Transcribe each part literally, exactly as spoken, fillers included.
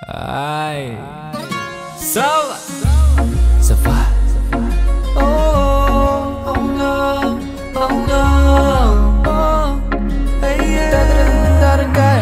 Ай, Сова, Сова. Oh, oh no, oh no, oh, hey, yeah. Дорогая,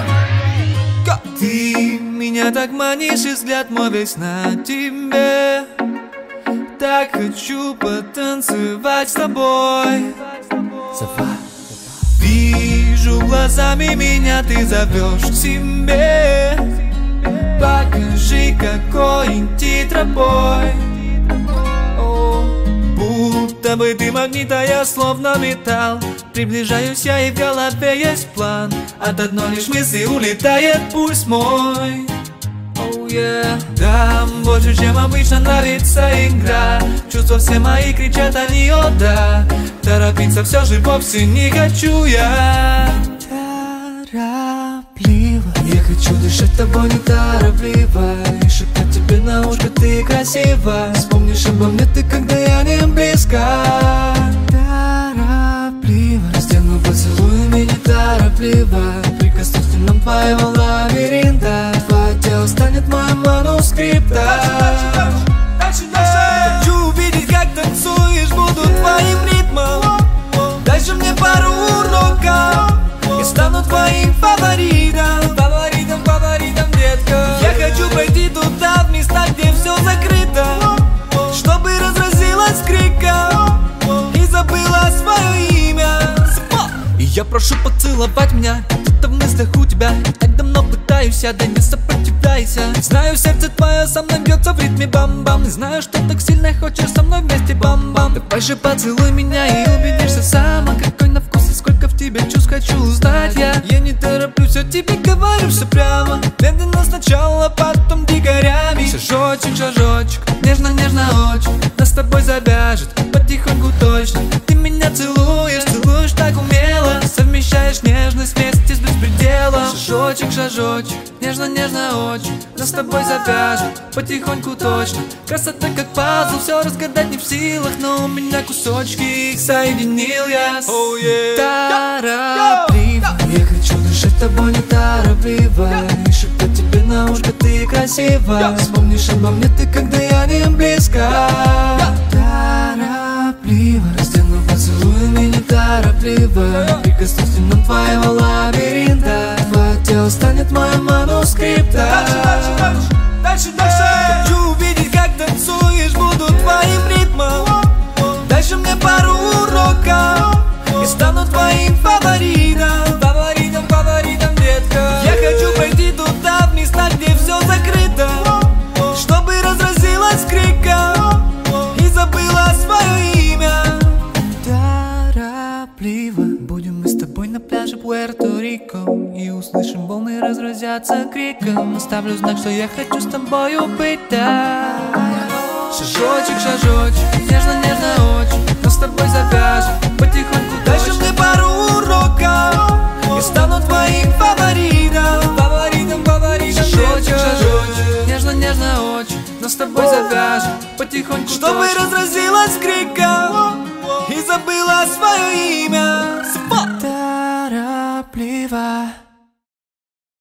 ты меня так манишь, и взгляд мой весь на тебе. Так хочу потанцевать с тобой. Сова. Вижу глазами меня, ты зовешь к себе. Покажи, какой идти тропой. О, будто бы ты магнит, а я словно металл. Приближаюсь я, и в голове есть план. От одной лишь мысли улетает пульс мой. Oh, yeah. Да, больше, чем обычно нравится игра. Чувства все мои кричат, они о да. Торопиться все же вовсе не хочу я. Торопливо, я хочу дышать тобой неторопливо и шептать тебе на ушко, ты красиво. Вспомнишь обо мне ты, когда я не близко. Торопливо, стену поцелуями неторопливо. Прикоснусь к нам твоего лабиринта. Твое тело станет моим манускриптом. Хочу увидеть, как танцуешь, буду твоим ритмом. Дальше мне пару уроков, я стану твоим фаворитом. Фаворитом, фаворитом, детка. Я хочу пойти туда, в места, где все закрыто, чтобы разразилась криком и забыла свое имя. И я прошу поцеловать меня, где-то в мыслях у тебя. Так давно пытаюсь, я, да не сопротивляйся. Знаю, сердце твое со мной бьется в ритме бам-бам. И знаю, что так сильно хочешь со мной вместе бам-бам. Давай же поцелуй меня и убедишься сама, какой на вкус и сколько в тебе чувств хочу узнать я. Я не тороплюсь, я тебе говорю все прямо. Медленно сначала, потом дикарями. Шажочек, шажочек, нежно-нежно очень нас с тобой завяжет, потихоньку точно. Ты меня целуешь, целуешь так умело, совмещаешь нежность вместе с беспределом. Шажочек, шажочек, нежно-нежно очень нас с тобой завяжет, потихоньку точно. Красота как пазл, все разгадать не в силах, но у меня кусочки их соединил я. Oh, yeah. Торопливо, я хочу дышать тобой неторопливо и шептать тебе на ушко, ты красиво. Вспомнишь обо мне ты, когда я не близко. Торопливо, растяну поцелуями неторопливо. Прикоснусь к нам твоего лабиринта. Твое тело станет моим манускриптом. Дальше, дальше, дальше, дальше, дальше. Хочу увидеть, как танцуешь, буду твоим ритмом. Дальше мне пару уроков, и стану твоим фаворитом. Фаворитом, фаворитом, детка. Я хочу пойти туда, в места, где все закрыто, чтобы разразилась криком и забыла свое имя. Торопливо, будем мы с тобой на пляже Пуэрто-Рико, и услышим волны разразятся криком. Оставлю знак, что я хочу с тобою быть, да. Шажочек, шажочек, нежно-нежно очень нас с тобой завяжет, потихоньку. Дальше мне пару уроков, я стану твоим фаворитом. Фаворитом, фаворитом, шажочек, шажочек, нежно-нежно очень нас с тобой завяжет, потихоньку, чтобы разразилась криком и забыла свое имя. Торопливо.